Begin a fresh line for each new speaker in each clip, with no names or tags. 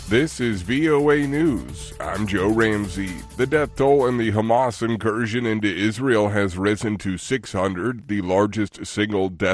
This is VOA News. I'm Joe Ramsey. The death toll in the Hamas incursion into Israel has risen to 600, the largest single-day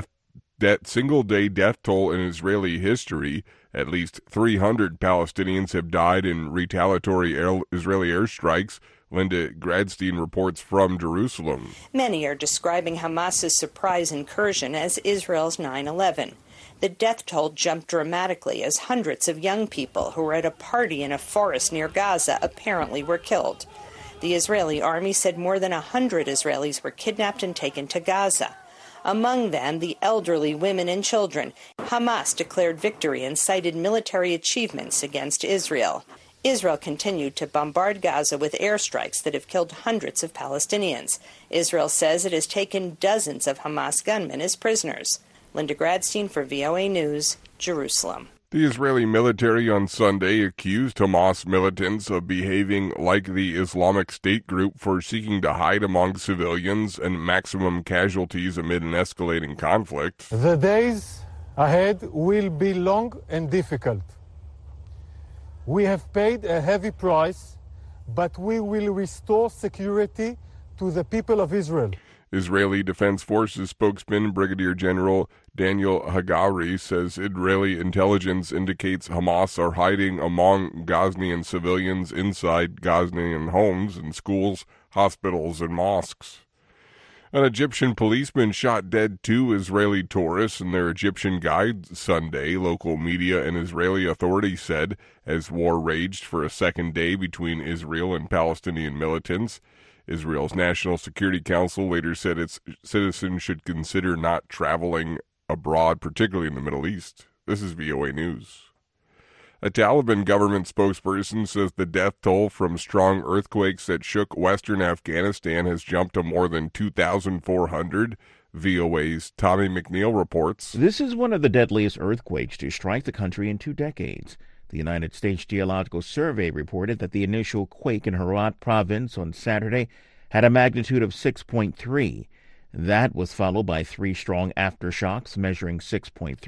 death toll in Israeli history. At least 300 Palestinians have died in retaliatory Israeli airstrikes. Linda Gradstein reports from Jerusalem.
Many are describing Hamas's surprise incursion as Israel's 9/11. The death toll jumped dramatically as hundreds of young people who were at a party in a forest near Gaza apparently were killed. The Israeli army said more than 100 Israelis were kidnapped and taken to Gaza. Among them, the elderly, women, and children. Hamas declared victory and cited military achievements against Israel. Israel continued to bombard Gaza with airstrikes that have killed hundreds of Palestinians. Israel says it has taken dozens of Hamas gunmen as prisoners. Linda Gradstein for VOA News, Jerusalem.
The Israeli military on Sunday accused Hamas militants of behaving like the Islamic State group for seeking to hide among civilians and maximum casualties amid an escalating conflict.
The days ahead will be long and difficult. We have paid a heavy price, but we will restore security to the people of Israel.
Israeli Defense Forces spokesman Brigadier General Daniel Hagari says Israeli intelligence indicates Hamas are hiding among Gazanian civilians inside Gazanian homes and schools, hospitals, and mosques. An Egyptian policeman shot dead 2 Israeli tourists and their Egyptian guide Sunday, local media and Israeli authorities said, as war raged for a second day between Israel and Palestinian militants. Israel's National Security Council later said its citizens should consider not traveling abroad, particularly in the Middle East. This is VOA News. A Taliban government spokesperson says the death toll from strong earthquakes that shook western Afghanistan has jumped to more than 2,400. VOA's Tommy McNeil reports.
This is one of the deadliest earthquakes to strike the country in 2 decades. The United States Geological Survey reported that the initial quake in Herat province on Saturday had a magnitude of 6.3. That was followed by 3 strong aftershocks measuring 6.3,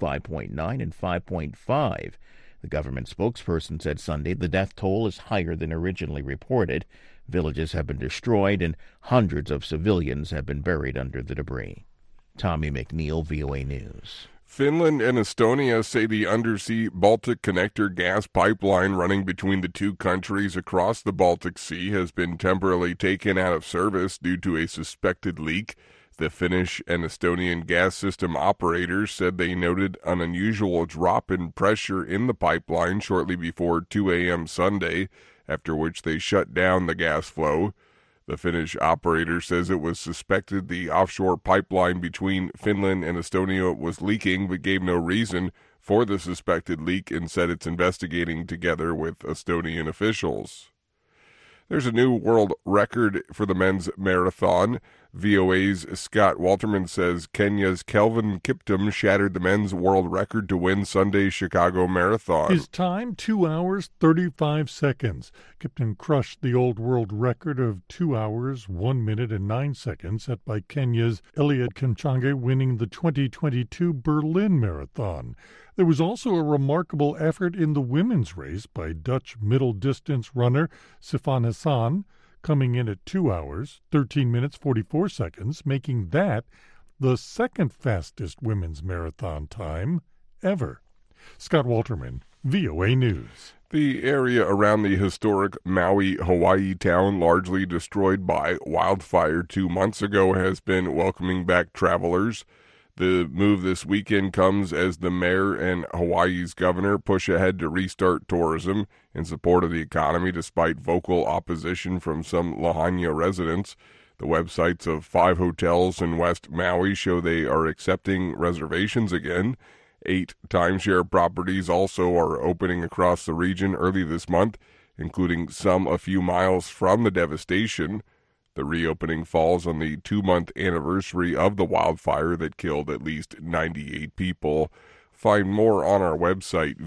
5.9, and 5.5. The government spokesperson said Sunday the death toll is higher than originally reported. Villages have been destroyed and hundreds of civilians have been buried under the debris. Tommy McNeil, VOA News.
Finland and Estonia say the undersea Baltic Connector gas pipeline running between the 2 countries across the Baltic Sea has been temporarily taken out of service due to a suspected leak. The Finnish and Estonian gas system operators said they noted an unusual drop in pressure in the pipeline shortly before 2 a.m. Sunday, after which they shut down the gas flow. The Finnish operator says it was suspected the offshore pipeline between Finland and Estonia was leaking, but gave no reason for the suspected leak and said it's investigating together with Estonian officials. There's a new world record for the men's marathon. VOA's Scott Walterman says Kenya's Kelvin Kiptum shattered the men's world record to win Sunday's Chicago Marathon.
His time, 2 hours, 35 seconds. Kiptum crushed the old world record of 2 hours, 1 minute, and 9 seconds set by Kenya's Eliud Kipchoge winning the 2022 Berlin Marathon. There was also a remarkable effort in the women's race by Dutch middle-distance runner Sifan Hassan, coming in at 2 hours, 13 minutes, 44 seconds, making that the second fastest women's marathon time ever. Scott Walterman, VOA News.
The area around the historic Maui, Hawaii town, largely destroyed by wildfire 2 months ago, has been welcoming back travelers. The move this weekend comes as the mayor and Hawaii's governor push ahead to restart tourism in support of the economy despite vocal opposition from some Lahaina residents. The websites of 5 hotels in West Maui show they are accepting reservations again. 8 timeshare properties also are opening across the region early this month, including some a few miles from the devastation. The reopening falls on the 2-month anniversary of the wildfire that killed at least 98 people. Find more on our website,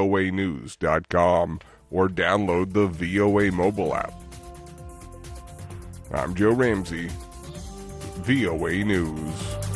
voanews.com, or download the VOA mobile app. I'm Joe Ramsey, VOA News.